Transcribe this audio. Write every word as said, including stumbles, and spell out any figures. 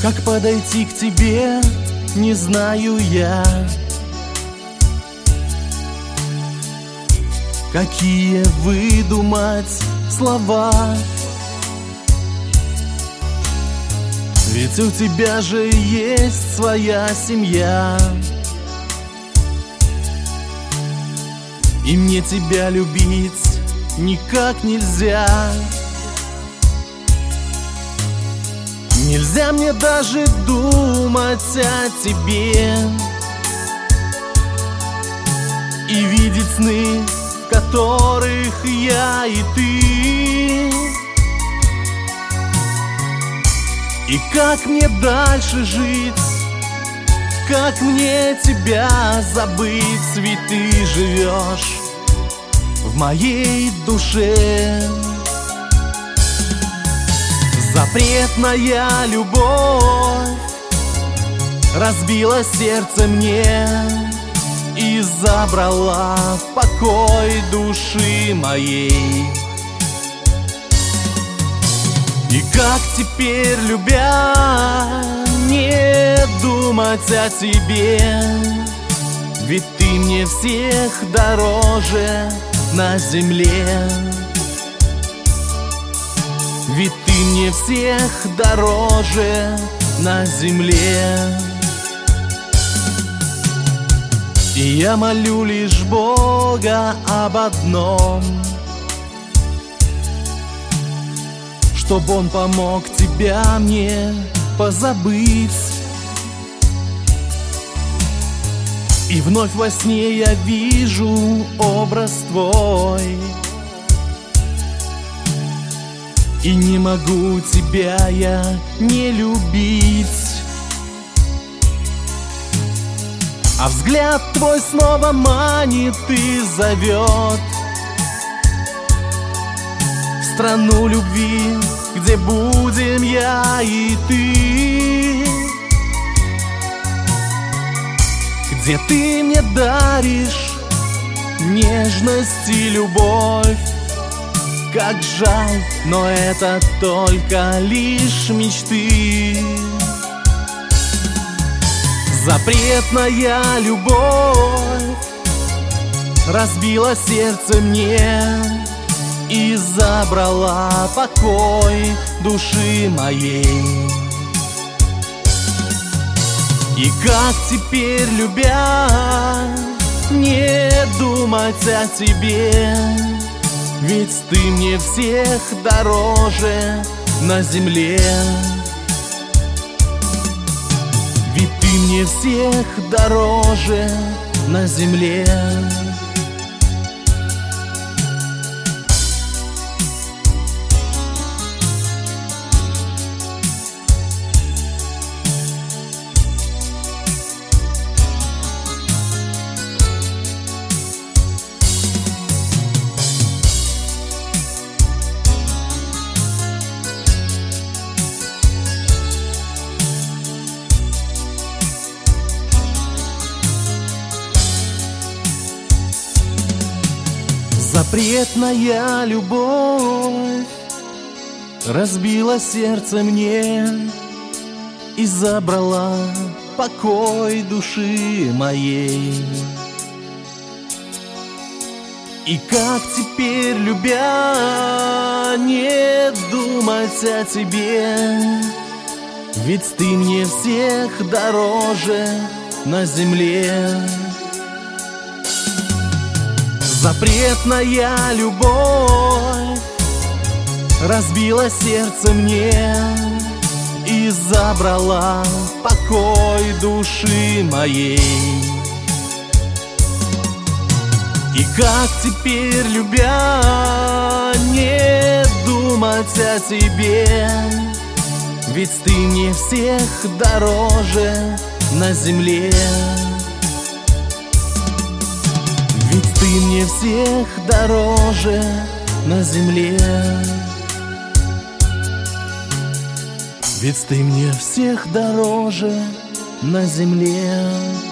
Как подойти к тебе, не знаю я. Какие выдумать слова, ведь у тебя же есть своя семья. И мне тебя любить никак нельзя. Нельзя мне даже думать о тебе и видеть сны, в которых я и ты. И как мне дальше жить? Как мне тебя забыть? Ведь ты живешь в моей душе. Запретная любовь разбила сердце мне и забрала покой души моей. И как теперь, любя, не думать о тебе? Ведь ты мне всех дороже на земле. Ведь ты мне всех дороже на земле. И я молю лишь Бога об одном, чтоб Он помог тебя мне позабыть. И вновь во сне я вижу образ твой, и не могу тебя я не любить. А взгляд твой снова манит и зовет в страну любви, где будем я и ты, где ты мне даришь нежность и любовь. Как жаль, но это только лишь мечты. Запретная любовь разбила сердце мне и забрала покой души моей. И как теперь, любя, не думать о тебе? Ведь ты мне всех дороже на земле. Ведь ты мне всех дороже на земле. Запретная любовь разбила сердце мне и забрала покой души моей. И как теперь, любя, не думать о тебе? Ведь ты мне всех дороже на земле. Запретная любовь разбила сердце мне и забрала покой души моей. И как теперь, любя, не думать о тебе? Ведь ты мне всех дороже на земле. Ведь ты мне всех дороже на земле. Ведь ты мне всех дороже на земле.